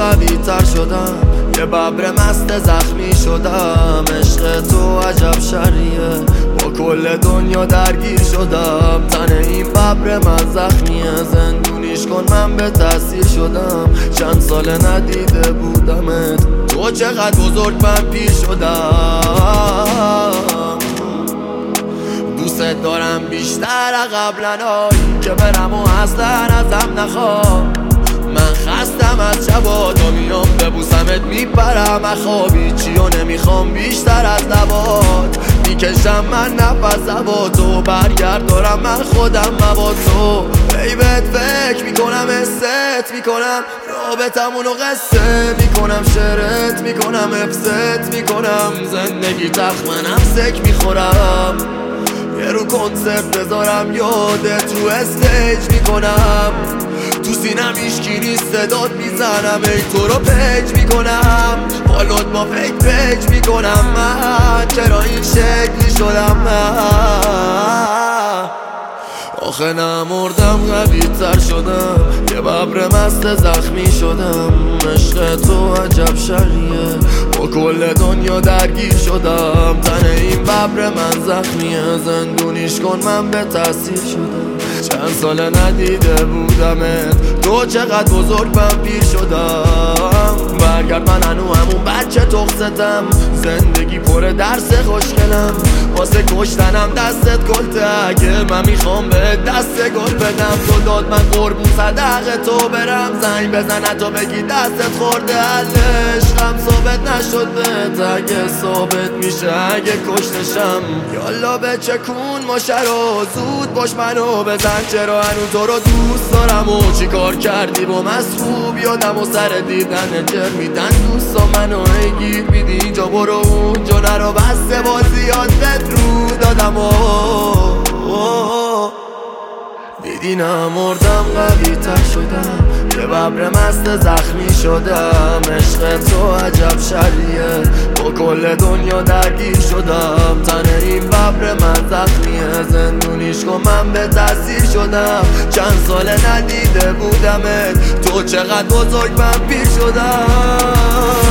قوی تر شدم، یه ببر مست زخمی شدم. عشق تو عجب شریه، با کل دنیا درگیر شدم. تن این ببر من زخمیه، زندونیش کن من به تأثیر شدم. چند سال ندیده بودمت، تو چقدر بزرگ من پیر شدم. دوست دارم بیشتر قبلنایی که برم و اصلا ازم نخواه. من خستم از شبا تا میام ببوسمت میپرم اخوابی. چیو نمیخوام بیشتر از لبات، میکشم من نفس هوا تو. برگرد دارم من خودم با تو. ای بهت فکر میکنم، حست میکنم، رابطمونو قصه میکنم. شعرت میکنم، حفظت میکنم. زندگی تخت منم سک میخورم. یه رو کنسرت بذارم یادت رو استیج میکنم. تو سینم هیچکی نیست صدات میزنم. ای تو رو پیج میکنم، حالات با فیک پیج میکنم. من چرا این شکلی شدم؟ من آخه نمردم قوی تر شدم، یه ببر مست زخمی شدم. عشق تو عجب شریه، با کل دنیا درگیر شدم. تن این ببر من زخمیه، زندونیش کن من به تأثیر شدم. چند سال ندیده بودمت، تو چقدر بزرگ من پیر شدم. برگرد من هنو همون بچه تخصتم. زندگی پر درس خوشگلم، واسه کشتنم دستت گلته. اگه من میخوام به دست گل بدم، تو داد من قربون صدق تو برم. زنگ بزن تو بگی دستت خورده، عشقم ثابت نشد بهت. اگه ثابت میشه اگه کشتشم، یالا بچکون ماشه رو. زود باش منو بزن، چرا هنو تو رو دوست دارم. و چی کار کردی با مصروب یادم و سر دیدن جر میدن دوستا منو. ای گیر میدی اینجا برو اونجا نرو، بسته بازیات بدرو دادم. دیدی نمردم قوی تر شدم، یه ببر مست زخمی شدم. عشق تو عجب شریه، با کل دنیا درگیر شدم. تن این ببر من زخمیه، زندونیش کن من به تأثیر شدم. چند سال ندیده بودمت، تو چقدر بزرگ من پیر شدم.